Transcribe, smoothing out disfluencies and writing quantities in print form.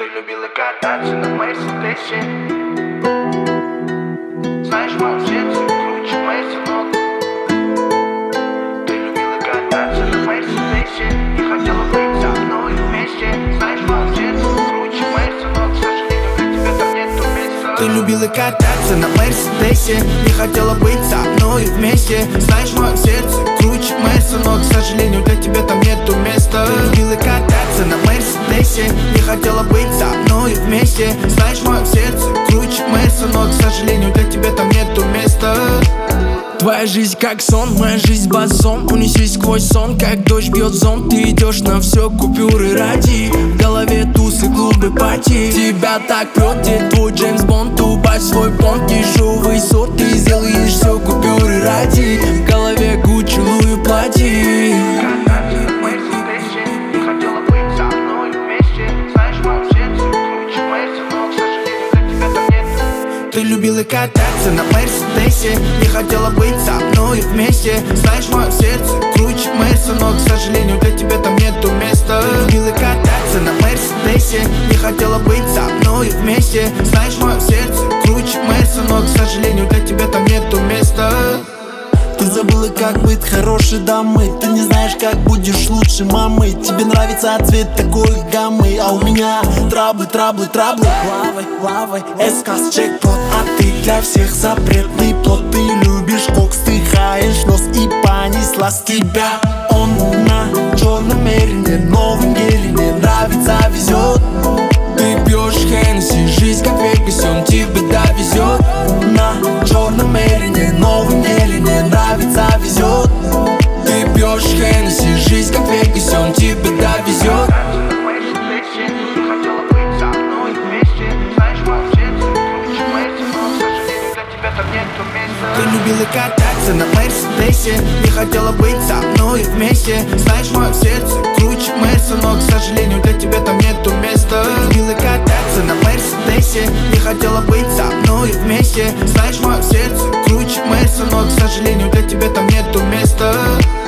Ты любила кататься на Мерседесе. Знаешь, в моем сердце круче Мерседес. Ты любила кататься на Мерседесе и хотела быть со мной вместе. Знаешь, в моем сердце круче Мерседес, но, к сожалению, для тебя там нету места. Ты любила кататься на Мерседесе и хотела быть со мной вместе. Знаешь, в моем сердце круче Мерседес, но, к сожалению, для тебя там нету места. Ты любила кататься на Мерседесе и хотела быть со мной вместе. Знаешь, в моем сердце круче Мерседес, но, к сожалению, для тебя там нету места. Твоя жизнь как сон, моя жизнь басом. Унесись сквозь сон, как дождь бьет зонт. Ты идешь на все, купюры ради. В голове тусы, клубы, пати. Тебя так прет, где твой Джеймс Бонд. Убавь свой понт, дешевый сорт. Ты сделаешь все, купюры ради. В голове Гуччи, Луи, плати. Ты любила кататься на Мерседесе и хотела быть со мной вместе. Знаешь, в моем сердце круче Мерседес, но, к сожалению, для тебя там нету места. Ты любила кататься на Мерседесе и хотела быть со мной вместе. Знаешь, в моем сердце круче Мерседес, но, к сожалению, для тебя там нету места. Ты забыла, как быть хорошей дамой. Ты не знаешь, как будешь лучше мамой. Тебе нравится цвет такой гаммы, а у меня траблы. Лавой, эсказ, джекпот. А ты для всех запретный плод. Ты любишь кокс, ты хаешь нос и понеслась тебя. Он на черном мерине, новом гелине, нравится, везет. Ты пьешь Хеннесси, жизнь как Вегасе, он тебе довезет. На черном мерине, новом гелине, нравится, везет. Ты пьешь Хеннесси, жизнь как Вегасе, он тебе довезет. Ты любила кататься на Мерседесе и хотела быть со мной вместе. Знаешь, в моем сердце круче Мерседес, но, к сожалению, для тебя там нету места. Ты любила кататься на Мерседесе и хотела быть со мной вместе. Знаешь, в моем сердце круче Мерседес, но, к сожалению, для тебя там нету места.